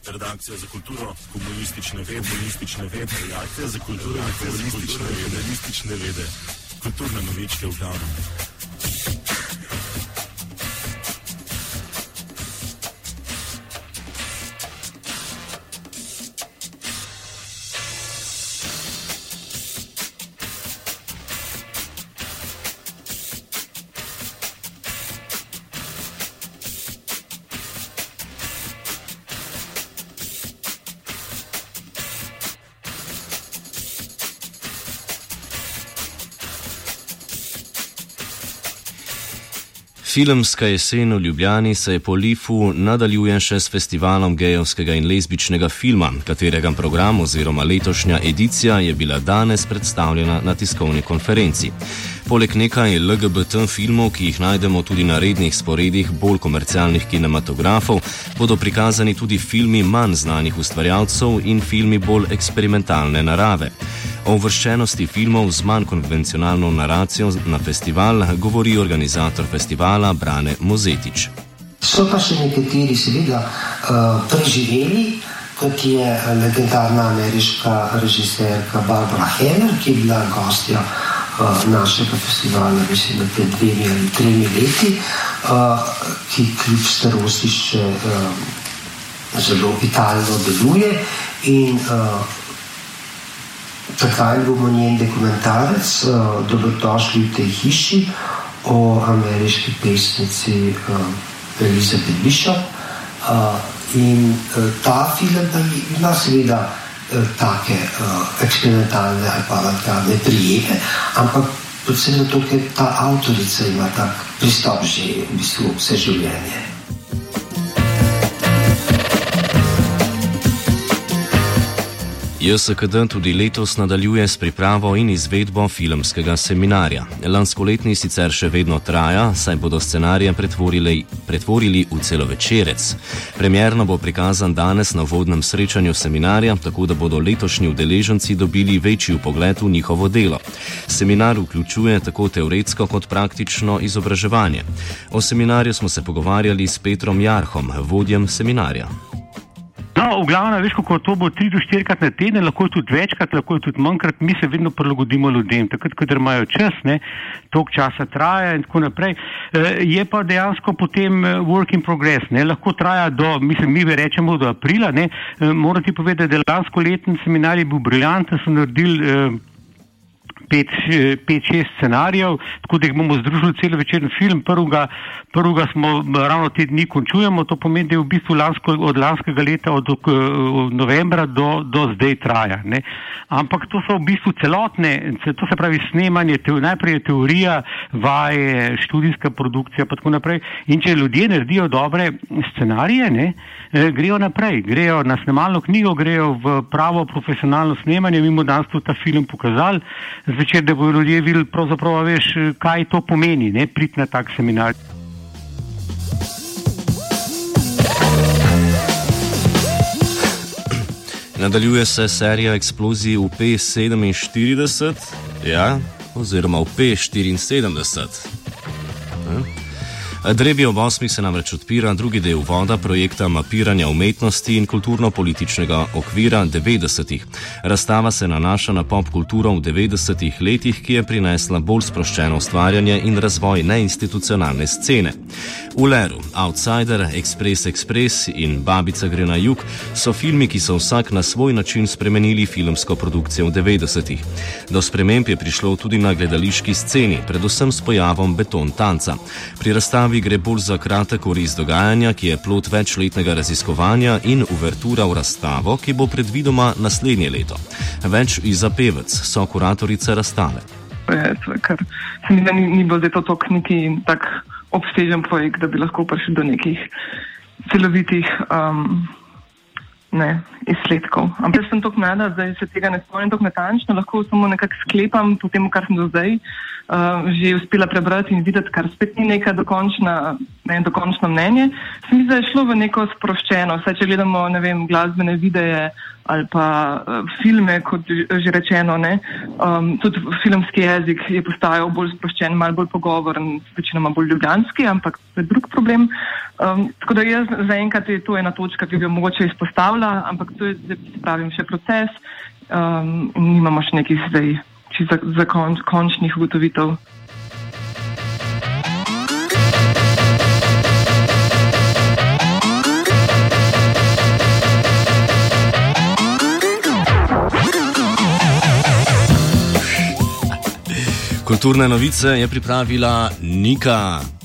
Redakcija za kulturo, komunistične vede, redakcija za kulturo, komunistične vede, kulturne novičke v glavnem. Filmska jesen v Ljubljani se je po Lifu nadaljuje še s festivalom gejevskega in lezbičnega filma, katerega program oziroma letošnja edicija je bila danes predstavljena na tiskovni konferenci. Poleg nekaj LGBT filmov, ki jih najdemo tudi na rednih sporedih bolj komercialnih kinematografov, bodo prikazani tudi filmi manj znanih ustvarjalcev in filmi bolj eksperimentalne narave. O uvrščenosti filmov z manj konvencionalno naracijo na festival govori organizator festivala Brane Mozetič. So pa še nekateri seveda preživeli, kot je legendarna ameriška režiserka Barbara Heller, ki je bila gostja našega festivala, mislim, da pred 2 ali 3 leti, ki kljub starosti še zelo vitalno deluje in takaj bomo njen dokumentarec Dobrodošli v tej hiši o ameriški pesnici Elizabeth Bishop in ta film ima seveda take eksperimentalne ali pa avantgardne prijeme, ampak predvsem zato, ker ta avtorica ima tak pristop že v bistvu vse življenje. JSKD tudi letos nadaljuje s pripravo in izvedbo filmskega seminarja. Lanskoletni sicer še vedno traja, saj bodo scenarije pretvorili v celovečerec. Premierno bo prikazan danes na uvodnem srečanju seminarja, tako da bodo letošnji udeleženci dobili večji vpogled v njihovo delo. Seminar vključuje tako teoretsko kot praktično izobraževanje. O seminarju smo se pogovarjali s Petrom Jarhom, vodjem seminarja. No, v glavnem, veš, kako to bo 3 do 4 krat na teden, lahko je tudi večkrat, lahko je tudi manjkrat, mi se vedno prilagodimo ljudem, takrat, kadar imajo čas, toliko časa traja in tako naprej. Je pa dejansko potem work in progress, lahko traja do, mislim, mi rečemo do aprila, moram ti povedati, da lansko letni seminar je bil briljanten, so naredili 5-6 scenarijev, tako da jih bomo združili celo večerni film. Prvega smo ravno te dni končujemo, to pomeni, da je v bistvu od lanskega leta, od novembra do zdaj traja. Ampak to so v bistvu celotne, to se pravi snemanje, najprej je teorija, vaje, študijska produkcija, pa tako naprej. In če ljudje naredijo dobre scenarije, grejo naprej, grejo na snemalno knjigo, grejo v pravo profesionalno snemanje, mi bomo danes tudi ta film pokazali, zvečer, da bodo ljudje videli pravzaprav, veš, kaj to pomeni, priti na tak seminar. Nadaljuje se serija eksplozij v P-47, oziroma v P-74. Drebi ob 8 se namreč odpira drugi del uvoda projekta mapiranja umetnosti in kulturno-političnega okvira 90-ih. Razstava se nanaša na pop kulturo v 90-ih letih, ki je prinesla bolj sproščeno ustvarjanje in razvoj neinstitucionalne scene. V Leru, Outsider, Express in Babica gre na jug so filmi, ki so vsak na svoj način spremenili filmsko produkcijo v 90-ih. Do sprememb je prišlo tudi na gledališki sceni, predvsem s pojavom beton tanca. Pri razstavi gre bolj za kratek oris dogajanja, ki je plod večletnega raziskovanja in uvertura v razstavo, ki bo predvidoma naslednje leto. Več Iza Pevec, so kuratorice razstave. Ker se mi ni bilo zdaj to tok neki tak obsežen projekt, da bi lahko prišli do nekih celovitih izsledkov. Ampak sem toliko mlada, zdaj se tega ne spomnim toliko natančno, lahko samo nekako sklepam po tem, kar sem do zdaj že uspela prebrati in videti, kar spet ni neka dokončno mnenje. Se mi zdi, da je šlo v neko sproščeno. Saj, če gledamo, ne vem, glasbene videe ali pa filme, kot že rečeno, ne, tudi filmski jezik je postajal bolj sproščen, malo bolj pogovoren, večinoma bolj ljubljanski, ampak to je drug problem. Tako da jaz zaenkrat je to ena točka, ki bi jo mogoče izpostavila, ampak to je, pravim, še proces in nimamo še nekih zdaj končnih ugotovitev. Kulturne novice je pripravila Nika.